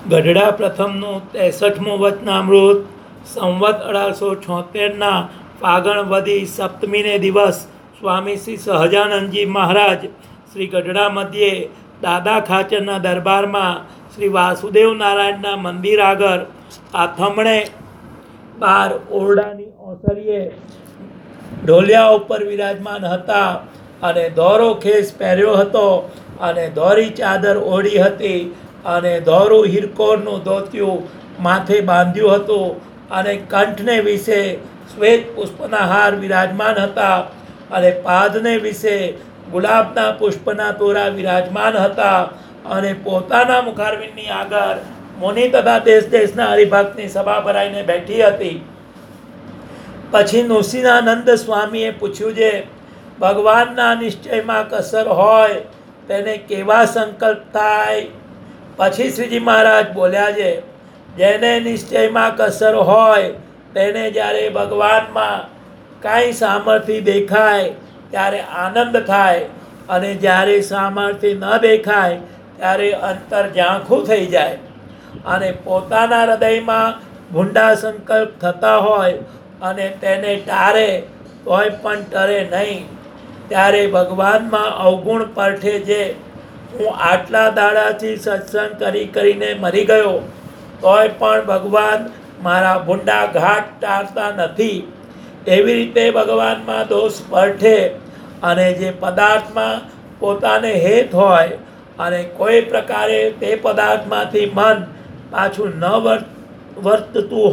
ગઢડા પ્રથમનું 63મું વચનામૃત સંવત 1876ના ફાગણ વદી સપ્તમીને દિવસ સ્વામી શ્રી સહજાનંદજી મહારાજ શ્રી ગઢડા મધ્યે દાદા ખાચરના દરબારમાં શ્રી વાસુદેવ નારાયણના મંદિર આગળ આથમણે બાર ઓરડાની ઓસરીએ ઢોલિયા ઉપર વિરાજમાન હતા અને દોરો ખેસ પહેર્યો હતો અને દોરી ચાદર ઓઢી હતી અને દોરું હિરકોરનું ધોતિયું માથે બાંધ્યું હતું અને કંઠને વિશે શ્વેત પુષ્પના હાર વિરાજમાન હતા અને પાદને વિશે ગુલાબના પુષ્પના તોરા વિરાજમાન હતા અને પોતાના મુખારવિંદની આગળ મુનિ તથા દેશ દેશના હરિભક્તની સભા ભરાઈને બેઠી હતી. પછી નૃસિંહાનંદ સ્વામીએ પૂછ્યું છે, ભગવાનના નિશ્ચયમાં કસર હોય તેને કેવા સંકલ્પ થાય? પછી શ્રીજી મહારાજ બોલ્યા છે, જેને નિશ્ચયમાં કસર હોય તેને જ્યારે ભગવાનમાં કાંઈ સામર્થ્ય દેખાય ત્યારે આનંદ થાય અને જ્યારે સામર્થ્ય ન દેખાય ત્યારે અંતર ઝાંખું થઈ જાય અને પોતાના હૃદયમાં ભૂંડા સંકલ્પ થતા હોય અને તેને ટારે તોય પણ ટરે નહીં, ત્યારે ભગવાનમાં અવગુણ પરઠે છે. હું આટલા દાડાથી સત્સંગ કરીને મરી ગયો તોય પણ ભગવાન મારા ભૂંડા ઘાટ ટાળતા નથી. એવી રીતે ભગવાનમાં દોષ પરઠે અને જે પદાર્થમાં પોતાને હેત હોય અને કોઈ પ્રકારે તે પદાર્થમાંથી મન પાછું ન વર્તતું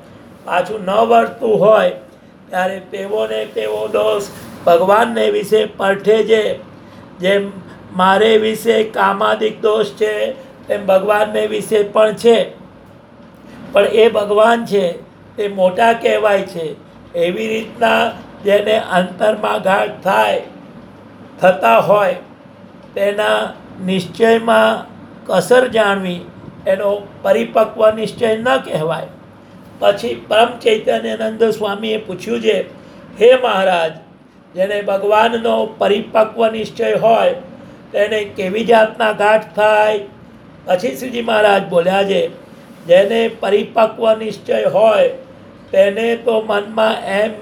હોય ત્યારે તેઓને તેવો દોષ ભગવાનને વિશે પરઠે છે. જેમ મારે વિશે કામાદિક દોષ છે તેમ ભગવાનને વિશે પણ છે, પણ એ ભગવાન છે તે મોટા કહેવાય છે. એવી રીતના જેને અંતરમાં ઘાટ થતા હોય તેના નિશ્ચયમાં કસર જાણવી એનો પરિપક્વ નિશ્ચય ન કહેવાય. પછી પરમ ચૈતન્યાનંદ સ્વામીએ પૂછ્યું છે, હે મહારાજ, જેને ભગવાનનો પરિપક્વ નિશ્ચય હોય તેને કેવી જાતના ઘાટ થાય? પછી શ્રીજી મહારાજ બોલ્યા છે, જેને પરિપક્વ નિશ્ચય હોય તેને તો મનમાં એમ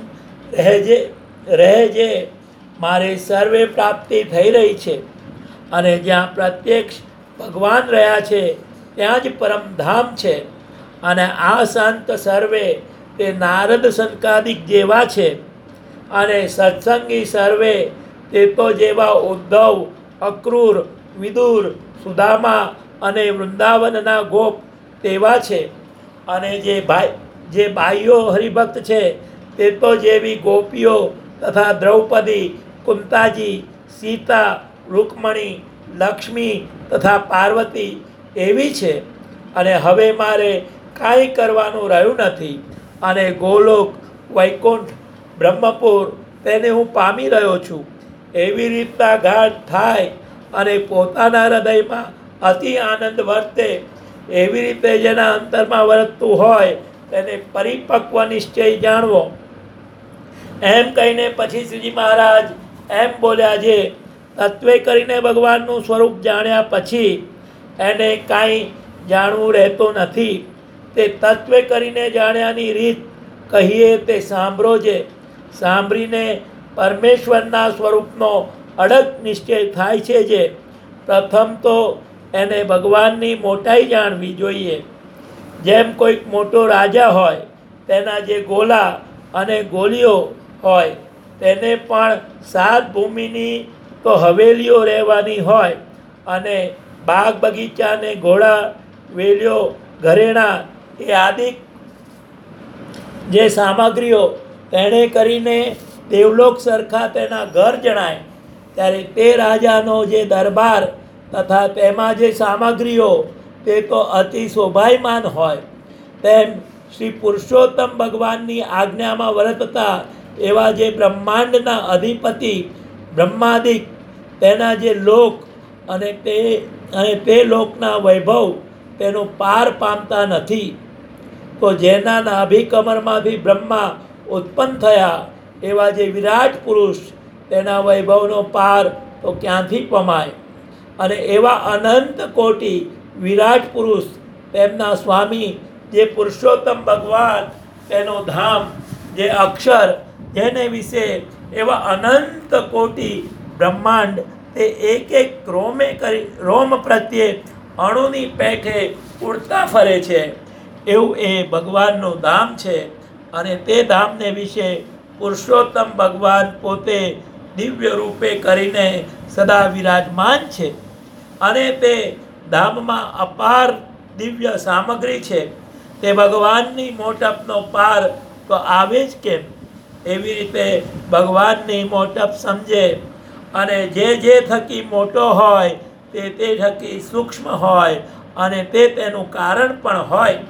રહે છે મારે સર્વે પ્રાપ્તિ થઈ રહી છે અને જ્યાં પ્રત્યક્ષ ભગવાન રહ્યા છે ત્યાં જ પરમધામ છે અને આ સંત સર્વે તે નારદ સંકાદિક જેવા છે અને સત્સંગી સર્વે તે તો જેવા ઉદ્ધવ, અક્રૂર, વિદુર, સુદામા અને વૃંદાવનના ગોપ તેવા છે અને જે બાહ્યો હરિભક્ત છે તે તો જેવી ગોપીઓ તથા દ્રૌપદી, કુંતાજી, સીતા, રૂકમણી, લક્ષ્મી તથા પાર્વતી એવી છે. અને હવે મારે કાંઈ કરવાનું રહ્યું નથી અને ગોલોક, વૈકુંઠ, બ્રહ્મપુર તેને હું પામી રહ્યો છું. એવી રીતના ઘાટ થાય અને પોતાના હૃદયમાં અતિ આનંદ વર્તે એવી રીતે જેના અંતરમાં વર્તતું હોય તેને પરિપક્વ નિશ્ચય જાણવો. એમ કહીને પછી શ્રીજી મહારાજ એમ બોલ્યા છે, તત્વે કરીને ભગવાનનું સ્વરૂપ જાણ્યા પછી એને કાંઈ જાણવું રહેતું નથી. તે તત્વે કરીને જાણ્યાની રીત કહીએ તે સાંભળો છે. સાંભળીને પરમેશ્વરના સ્વરૂપનો અડગ નિશ્ચય થાય છે. જે પ્રથમ તો એને ભગવાનની મોટાઈ જાણવી જોઈએ. જેમ કોઈક મોટો રાજા હોય તેના જે ગોલા અને ગોલીઓ હોય તેને પણ સાત ભૂમિની તો હવેલીઓ રહેવાની હોય અને બાગ બગીચા ને ઘોડા, વેલીઓ, ઘરેણા એ આદિ જે સામગ્રીઓ તેણે કરીને દેવલોક સરખા તેના ઘર જણાય. ત્યારે તે રાજાનો જે દરબાર તથા તેમાં જે સામગ્રીઓ તે તો અતિ શોભાયમાન હોય. તેમ શ્રી પુરુષોત્તમ ભગવાનની આજ્ઞામાં વર્તતા એવા જે બ્રહ્માંડના અધિપતિ બ્રહ્માદિક તેના જે લોક અને તે લોકના વૈભવ તેનો પાર પામતા નથી. તો જેના નાભિકમરમાંથી બ્રહ્મા ઉત્પન્ન થયા એવા જે વિરાટ પુરુષ તેના વૈભવનો પાર તો ક્યાંથી પમાય? અને એવા અનંત કોટી વિરાટ પુરુષ તેમના સ્વામી જે પુરુષોત્તમ ભગવાન, તેનું ધામ જે અક્ષર, જેને વિશે એવા અનંત કોટી બ્રહ્માંડ તે એક એક રોમ પ્રત્યે અણુની પેઠે ઉડતા ફરે છે, એવું એ ભગવાનનું ધામ છે. અને તે ધામને વિશે પુરુષોત્તમ ભગવાન પોતે દિવ્ય રૂપે કરીને સદા વિરાજમાન છે. અને તે ધામમાં અપાર દિવ્ય સામગ્રી છે. તે ભગવાનની મોટપનો પાર તો આવે જ કેમ? એવી રીતે ભગવાનની મોટપ સમજે અને જે થકી મોટો હોય તે થકી સૂક્ષ્મ હોય અને તે તેનું કારણ પણ હોય.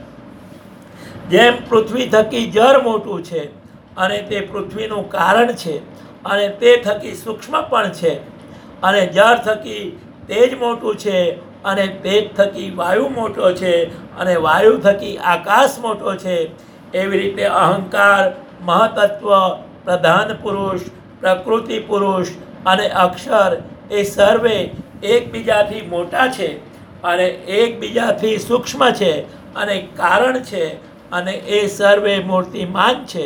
જેમ પૃથ્વી થકી જળ મોટું છે અને તે પૃથ્વીનું કારણ છે અને તે થકી સૂક્ષ્મ પણ છે, અને જળ થકી તેજ મોટું છે અને તેજ થકી વાયુ મોટો છે અને વાયુ થકી આકાશ મોટો છે. એવી રીતે અહંકાર, મહતત્વ, પ્રધાન પુરુષ, પ્રકૃતિ પુરુષ અને અક્ષર એ સર્વે એકબીજાથી મોટા છે અને એકબીજાથી સૂક્ષ્મ છે અને કારણ છે, અને એ સર્વે મૂર્તિમાન છે.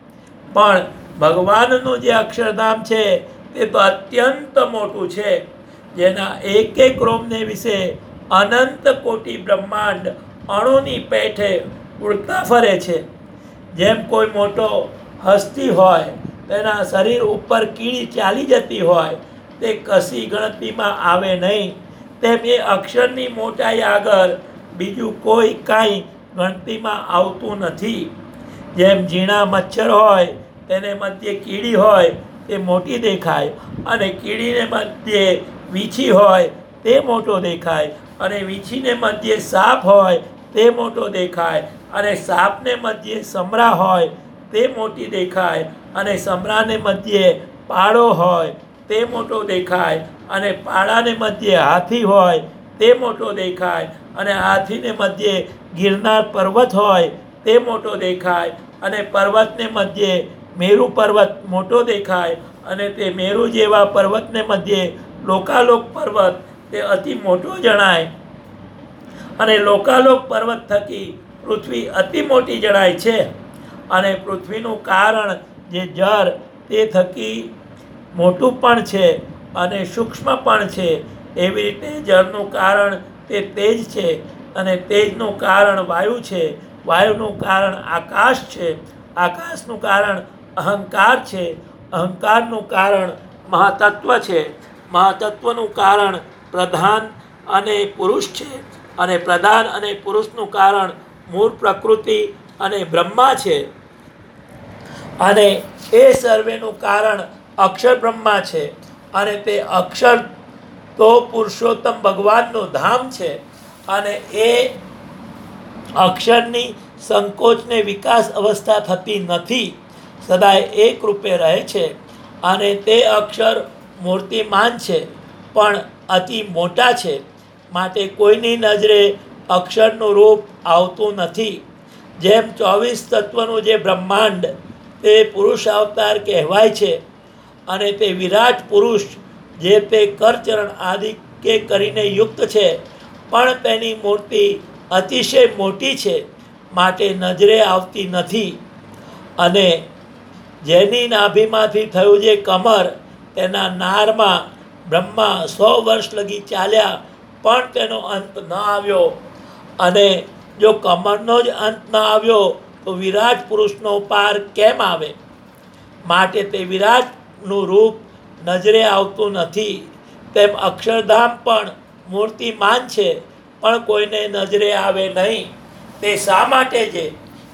પણ ભગવાનનું જે અક્ષરધામ છે તે તો અત્યંત મોટું છે, જેના એક એક રોમને વિશે અનંત કોટી બ્રહ્માંડ અણુની પેઠે ઉડતા ફરે છે. જેમ કોઈ મોટો હસ્તી હોય, તેના શરીર ઉપર કીડી ચાલી જતી હોય, તે કશી ગણતરીમાં આવે નહીં, તેમ એ અક્ષરની મોટાઈ આગળ બીજું કોઈ કાંઈ ગણતરીમાં આવતું નથી. જેમ ઝીણા મચ્છર હોય, તેને મધ્યે કીડી હોય તે મોટી દેખાય, અને કીડીને મધ્યે વીછી હોય તે મોટો દેખાય, અને વીછીને મધ્યે સાપ હોય તે મોટો દેખાય, અને સાપને મધ્યે સમરા હોય તે મોટી દેખાય, અને સમરાને મધ્યે પાડો હોય તે મોટો દેખાય, અને પાડાને મધ્યે હાથી હોય તે મોટો દેખાય, અને હાથીને મધ્યે ગિરનાર પર્વત હોય તે મોટો દેખાય, અને પર્વતને મધ્યે મેરુ પર્વત મોટો દેખાય, અને તે મેરુ જેવા પર્વતને મધ્યે લોકાલોક પર્વત તે અતિ મોટો જણાય, અને લોકાલોક પર્વત થકી પૃથ્વી અતિ મોટી જણાય છે. અને પૃથ્વીનું કારણ જે જળ તે થકી મોટું પણ છે અને સૂક્ષ્મ પણ છે. એવી રીતે જળનું કારણ તે તેજ છે, અને તેજનું કારણ વાયુ છે, વાયુનું કારણ આકાશ છે, આકાશનું કારણ અહંકાર છે, અહંકારનું કારણ મહાતત્વ છે, મહાતત્વનું કારણ પ્રધાન અને પુરુષ છે, અને પ્રધાન અને પુરુષનું કારણ મૂળ પ્રકૃતિ અને બ્રહ્મા છે. અને એ સર્વેનું કારણ અક્ષર બ્રહ્મા છે, અને તે અક્ષર તો પુરુષોત્તમ ભગવાનનું ધામ છે. અને એ અક્ષરની સંકોચને વિકાસ અવસ્થા થતી નથી, સદાય એક રૂપે રહે છે. અને તે અક્ષર મૂર્તિમાન છે, પણ અતિ મોટા છે, માટે કોઈની નજરે અક્ષરનું રૂપ આવતું નથી. જેમ 24 તત્વનું જે બ્રહ્માંડ તે પુરુષ અવતાર કહેવાય છે, અને તે વિરાટ પુરુષ જે તે કરચરણ આદિ કે કરીને યુક્ત છે, પણ તેની મૂર્તિ અતિશય મોટી છે, માટે નજરે આવતી નથી. અને જેની નાભીમાંથી થયું જે કમર, તેના નારમાં બ્રહ્મા 100 વર્ષ લગી ચાલ્યા, પણ તેનો અંત ન આવ્યો. અને જો કમરનો જ અંત ન આવ્યો તો વિરાટ પુરુષનો પાર કેમ આવે? માટે તે વિરાટનું રૂપ નજરે આવતું નથી. તેમ અક્ષરધામ પણ મૂર્તિમાન છે, પણ કોઈને નજરે આવે નહીં. તે શા માટે છે?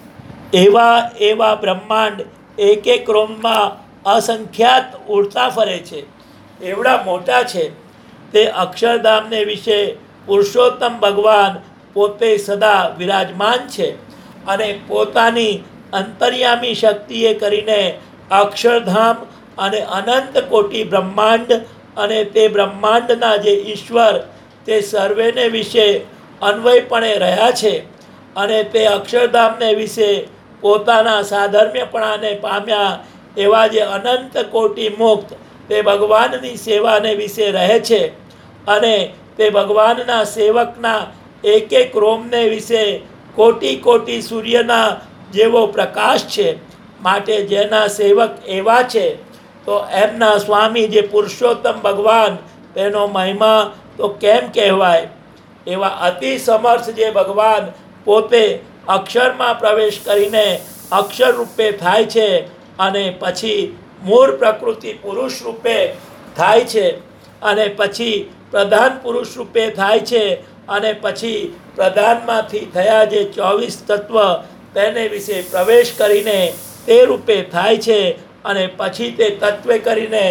એવા બ્રહ્માંડ એક એક રોમમાં અસંખ્યાત ઉડતા ફરે છે, એવડા મોટા છે. તે અક્ષરધામને વિશે પુરુષોત્તમ ભગવાન પોતે સદા વિરાજમાન છે, અને પોતાની અંતર્યામી શક્તિએ કરીને અક્ષરધામ અને અનંત કોટી બ્રહ્માંડ અને તે બ્રહ્માંડના જે ઈશ્વર તે સર્વેને વિશે અન્વયપણે રહ્યા છે. અને તે અક્ષરધામને વિશે પોતાના સાધર્મ્યપણાને પામ્યા એવા જે અનંત કોટી મુક્ત તે ભગવાનની સેવાને વિશે રહે છે. અને તે ભગવાનના સેવકના એક એક રોમને વિશે કોટી કોટી સૂર્યના જેવો પ્રકાશ છે. માટે જેના સેવક એવા છે તો એમના સ્વામી જે પુરુષોત્તમ ભગવાન તેનો મહિમા તો કેમ કહેવાય. એવા અતિ સમર્થ જે ભગવાન પોતે અક્ષરમાં પ્રવેશ કરીને અક્ષર રૂપે થાય છે અને પછી મૂળ પ્રકૃતિ પુરુષ રૂપે થાય છે અને પછી પ્રધાન પુરુષ રૂપે થાય છે અને પછી પ્રધાનમાંથી થયા જે 24 તત્વ તેને વિશે પ્રવેશ કરીને તે રૂપે થાય છે અને પછી તે તત્વે કરીને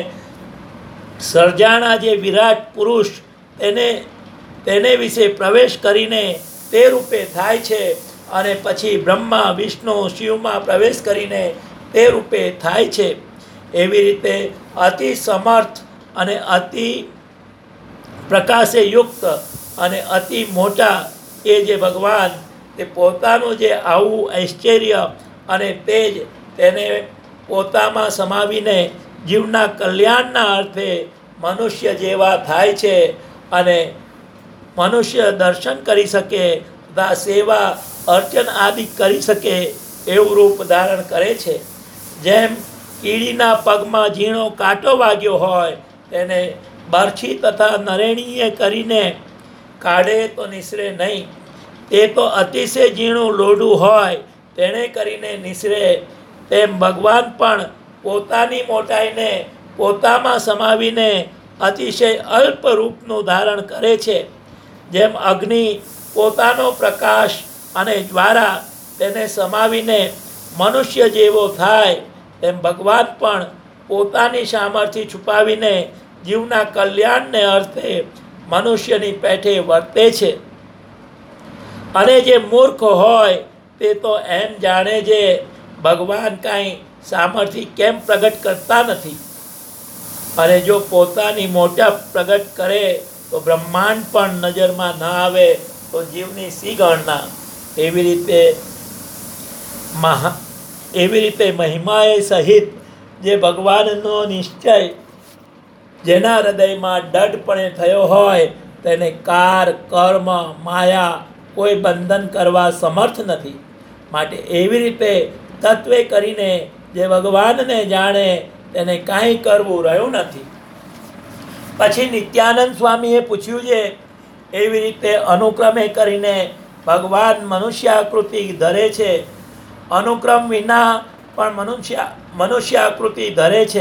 સર્જાણા જે વિરાટ પુરુષ તેને વિશે પ્રવેશ કરીને તે રૂપે થાય છે અને પછી બ્રહ્મા વિષ્ણુ શિવમાં પ્રવેશ કરીને તે રૂપે થાય છે. એવી રીતે અતિ સમર્થ અને અતિ પ્રકાશે યુક્ત અને અતિ મોટા એ જે ભગવાન તે પોતાનું જે આવું ઐશ્વર્ય અને તેજ તેને પોતામાં સમાવીને જીવના કલ્યાણના અર્થે મનુષ્ય જેવા થાય છે અને મનુષ્ય દર્શન કરી શકે તથા સેવા અર્ચન આદિ કરી શકે એવું રૂપ ધારણ કરે છે. જેમ કીડીના પગમાં ઝીણો કાંટો વાગ્યો હોય તેને બરછી તથા નરેણીએ કરીને કાઢે તો નિસરે નહીં, તે તો અતિશય ઝીણું લોઢું હોય તેણે કરીને નિસરે, તેમ ભગવાન પણ પોતાની મોટાઈને પોતામાં સમાવીને અતિશય અલ્પ રૂપનું ધારણ કરે છે. જેમ અગ્નિ પોતાનો પ્રકાશ અને જ્વારા તેને સમાવીને મનુષ્ય જેવો થાય તેમ ભગવાન પણ પોતાની સામર્થ્ય છુપાવીને જીવના કલ્યાણને અર્થે મનુષ્યની પેઠે વર્તે છે. અને જે મૂર્ખ હોય તે તો એમ જાણે છે ભગવાન કાંઈ સામર્થ્ય કેમ પ્રગટ કરતા નથી, અને જો પોતાની મોટા પ્રગટ કરે તો બ્રહ્માંડ પણ નજરમાં ન આવે તો જીવની સી ગણના. એવી રીતે મહિમાએ સહિત જે ભગવાનનો નિશ્ચય જેના હૃદયમાં દઢપણે થયો હોય તેને કાર કર્મ માયા કોઈ બંધન કરવા સમર્થ નથી. માટે એવી રીતે તત્વે કરીને જે ભગવાનને જાણે તેને કાંઈ કરવું રહ્યું નથી. પછી નિત્યાનંદ સ્વામીએ પૂછ્યું છે એવી રીતે અનુક્રમે કરીને ભગવાન મનુષ્યાકૃતિ ધરે છે, અનુક્રમ વિના પણ મનુષ્યાકૃતિ ધરે છે.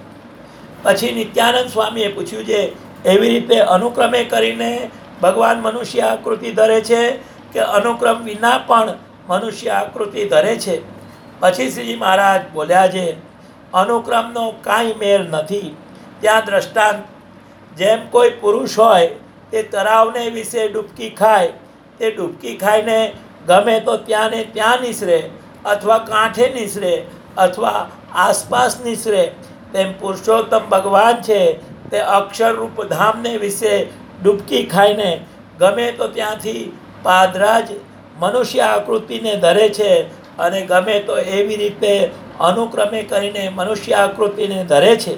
પછી નિત્યાનંદ સ્વામીએ પૂછ્યું છે એવી રીતે અનુક્રમે કરીને ભગવાન મનુષ્ય આકૃતિ ધરે છે કે અનુક્રમ વિના પણ મનુષ્ય આકૃતિ ધરે છે. પછી શ્રીજી મહારાજ બોલ્યા છે અનુક્રમનો કાંઈ મેળ નથી. ત્યાં દ્રષ્ટાંત જેમ કોઈ પુરુષ હોય તે તળાવને વિશે ડૂબકી ખાય, તે ડૂબકી ખાઈને ગમે તો ત્યાં ને ત્યાં નિસરે અથવા કાંઠે નિસરે અથવા આસપાસ નિસરે, તેમ પુરુષોત્તમ ભગવાન છે તે અક્ષરરૂપ ધામને વિશે ડૂબકી ખાઈને ગમે તો ત્યાંથી પાદરાજ મનુષ્ય આકૃતિને ધરે છે અને ગમે તો એવી રીતે અનુક્રમે કરીને મનુષ્ય આકૃતિને ધરે છે.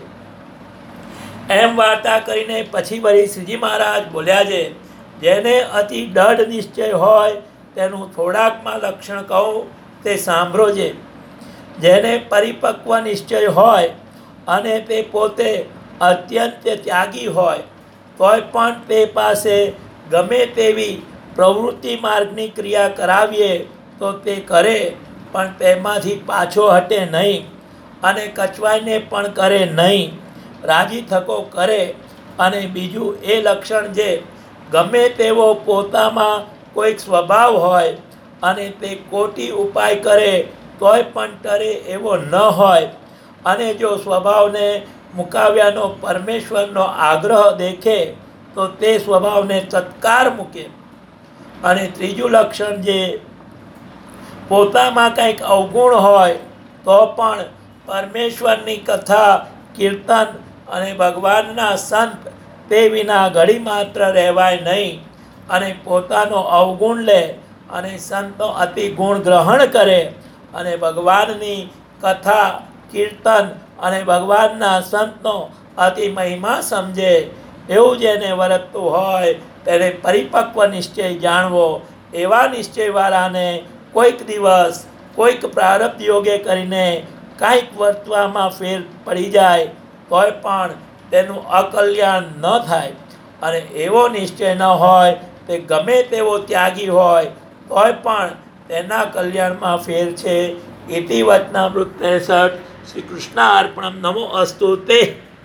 એમ વાર્તા કરીને પછી વળી શ્રીજી મહારાજ બોલ્યા છે જેને અતિ દઢ નિશ્ચય હોય તેનું થોડાકમાં લક્ષણ કહું તે સાંભળો છે. જેને પરિપક્વ નિશ્ચય હોય અને તે પોતે અત્યંત ત્યાગી હોય તોય પણ તે પાસે ગમે તેવી પ્રવૃત્તિ માર્ગની ક્રિયા કરાવીએ તો તે કરે પણ તેમાંથી પાછો હટે નહીં અને કચવાઈને પણ કરે નહીં, રાજી થકો કરે. અને બીજું એ લક્ષણ જે ગમે તેવો પોતામાં કોઈક સ્વભાવ હોય અને તે કોટી ઉપાય કરે તોય પણ ટરે એવો ન હોય અને જો સ્વભાવને મુકાવ્યાનો પરમેશ્વરનો આગ્રહ દેખે તો તે સ્વભાવને તત્કાર મૂકે. અને ત્રીજું લક્ષણ જે પોતામાં કંઈક અવગુણ હોય તો પણ પરમેશ્વરની કથા કીર્તન અને ભગવાનના સંત તે વિના ઘડી માત્ર રહેવાય નહીં અને પોતાનો અવગુણ લે અને સંતનો અતિ ગુણ ગ્રહણ કરે અને ભગવાનની કથા કીર્તન અને ભગવાનના સંતનો અતિ મહિમા સમજે એવું જેને વર્તતું હોય તેને પરિપક્વ નિશ્ચય જાણવો. એવા નિશ્ચયવાળાને કોઈક દિવસ કોઈક પ્રારબ્ધ યોગે કરીને કાંઈક વર્તવામાં ફેર પડી જાય તોય પણ તેનું અકલ્યાણ ન થાય. અને એવો નિશ્ચય ન હોય તે ગમે તેવો ત્યાગી હોય તોય પણ તેના કલ્યાણમાં ફેર છે. ઇતિ વચનામૃત 63. શ્રી કૃષ્ણ અર્પણમ. નમો અસ્તુ તે.